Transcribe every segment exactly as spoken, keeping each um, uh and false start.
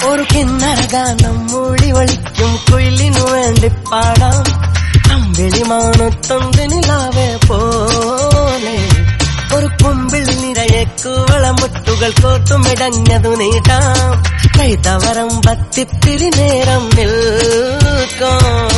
ഒരു കിന്നരഗാനം മൂളി ഒളിക്കും കുയിലിനു വേണ്ടി പാടാം അമ്പിളിമാനത്തൊന്തിനിലാവേ പോലെ ഒരു കുമ്പിളി നിറയെ കൂവളമുട്ടുകൾ കോട്ടുമിടഞ്ഞതു നീട്ടാം കൈതവരം പത്തിത്തിരി നേരം നിൽക്കാം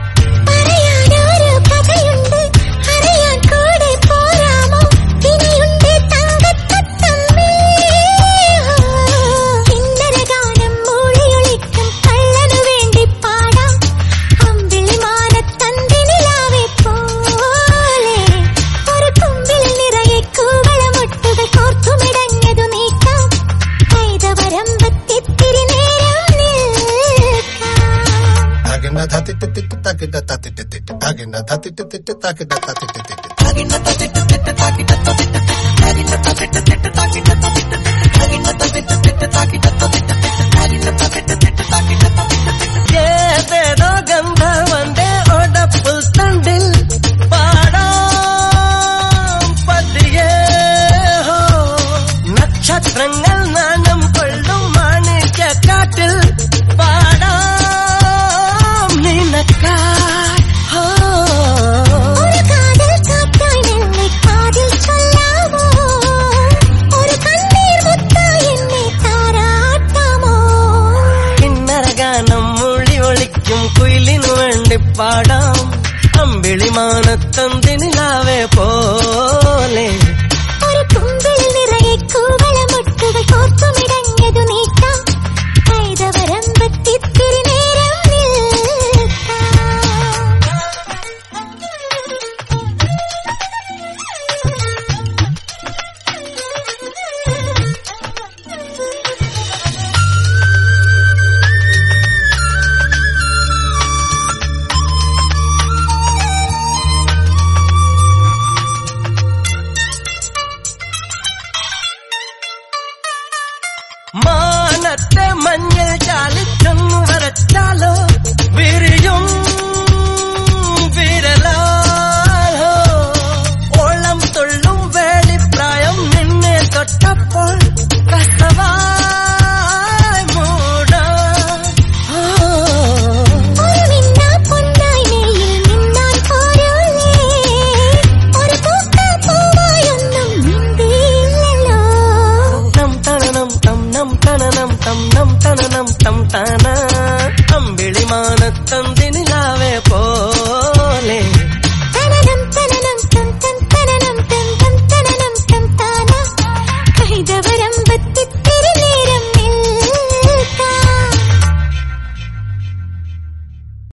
ഏതേതോ ഗന്ധവന്റെ ഒടപ്പുൽ തണ്ടിൽ പാടാം പതിയേ നക്ഷത്രങ്ങൾ നാണം കൊള്ളും മാണിക്യക്കാട്ടിൽ പാടാം നിനക്കാ കുയിലിനു വേണ്ടി പാടാം അമ്പിളിമാനത്തൊന്തിനിലാവേ പോലെ ഒരു കുമ്പിളിൽ നിറയെ കൂവളമുട്ടുകൾ കോർത്തുമിടഞ്ഞതു നീക്കാം കൈതവരം പത്തിത്തിരി നേരം മാനത്തെ മഞ്ഞൾ ചാലിച്ചൊന്നു വരച്ചാലോ വിരിയും വിരലാലോ ഓളം തുള്ളും വേളിപ്രായം നിന്നെ തൊട്ടപ്പോൾ കസവായി മൂടാം തനനം തം നം തനനം തം താന അമ്പിളിമാനത്തന്തി